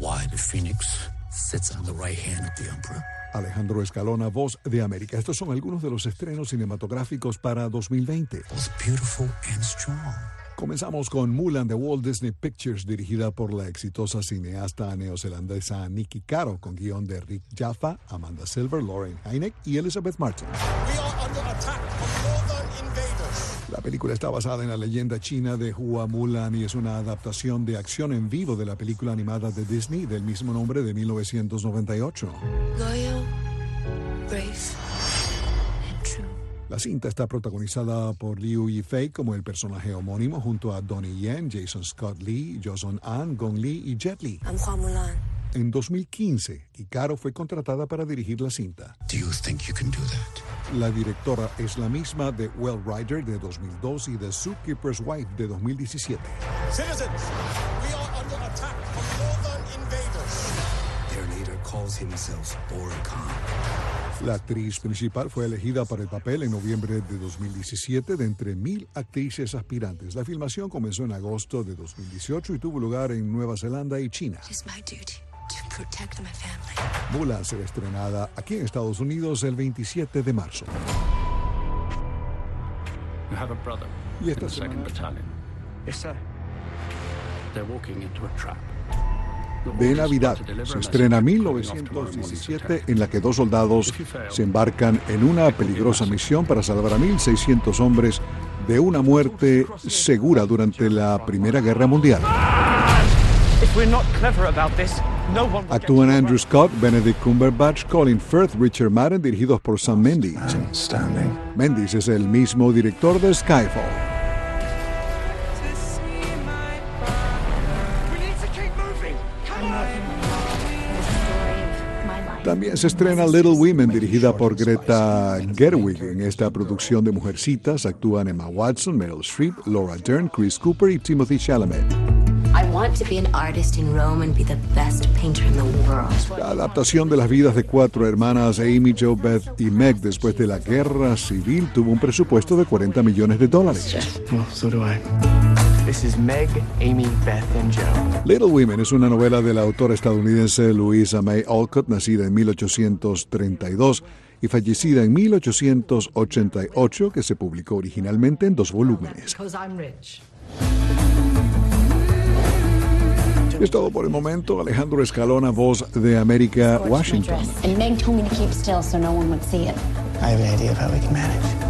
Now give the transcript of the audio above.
why the phoenix sits on the right hand of the emperor. Alejandro Escalona, Voz de América. Estos son algunos de los estrenos cinematográficos para 2020. Both beautiful and strong. Comenzamos con Mulan de Walt Disney Pictures, dirigida por la exitosa cineasta neozelandesa Niki Caro, con guión de Rick Jaffa, Amanda Silver, Lauren Hynek y Elizabeth Martin. We are under attack from northern invaders. La película está basada en la leyenda china de Hua Mulan y es una adaptación de acción en vivo de la película animada de Disney del mismo nombre de 1998. Loyal, brave, and true. La cinta está protagonizada por Liu Yifei como el personaje homónimo junto a Donnie Yen, Jason Scott Lee, Joseon An, Gong Li y Jet Li. I'm Hua Mulan. En 2015, Caro fue contratada para dirigir la cinta. Do you think you can do that? La directora es la misma de Well Rider de 2002 y de Zookeeper's Wife de 2017. Citizens, we are under attack from northern invaders. Their leader calls himself Boran Khan. La actriz principal fue elegida para el papel en noviembre de 2017 de entre 1,000 actrices aspirantes. La filmación comenzó en agosto de 2018 y tuvo lugar en Nueva Zelanda y China. It is my duty to protect my family. Mulan será estrenada aquí en Estados Unidos el 27 de marzo. You have a brother Y in esta the 2nd semana Battalion. Yes, sir. They're walking into a trap. de Navidad se estrena 1917, en la que dos soldados se embarcan en una peligrosa misión para salvar a 1,600 hombres de una muerte segura durante la Primera Guerra Mundial. Actúan Andrew Scott, Benedict Cumberbatch, Colin Firth, Richard Madden, dirigidos por Sam Mendes. Mendes es el mismo director de Skyfall. También se estrena Little Women, dirigida por Greta Gerwig. En esta producción de Mujercitas actúan Emma Watson, Meryl Streep, Laura Dern, Chris Cooper y Timothée Chalamet. La adaptación de las vidas de 4 hermanas, Amy, Jo, Beth y Meg, después de la guerra civil, tuvo un presupuesto de $40 millones. Well, so do I. This is Meg, Amy, Beth, and Joe. Little Women es una novela de la autora estadounidense Louisa May Alcott, nacida en 1832 y fallecida en 1888, que se publicó originalmente en 2 volúmenes. Es todo por el momento. Alejandro Escalona, Voz de América, Washington. And Meg told me to keep still so no one would see it. I have an idea of how we can manage.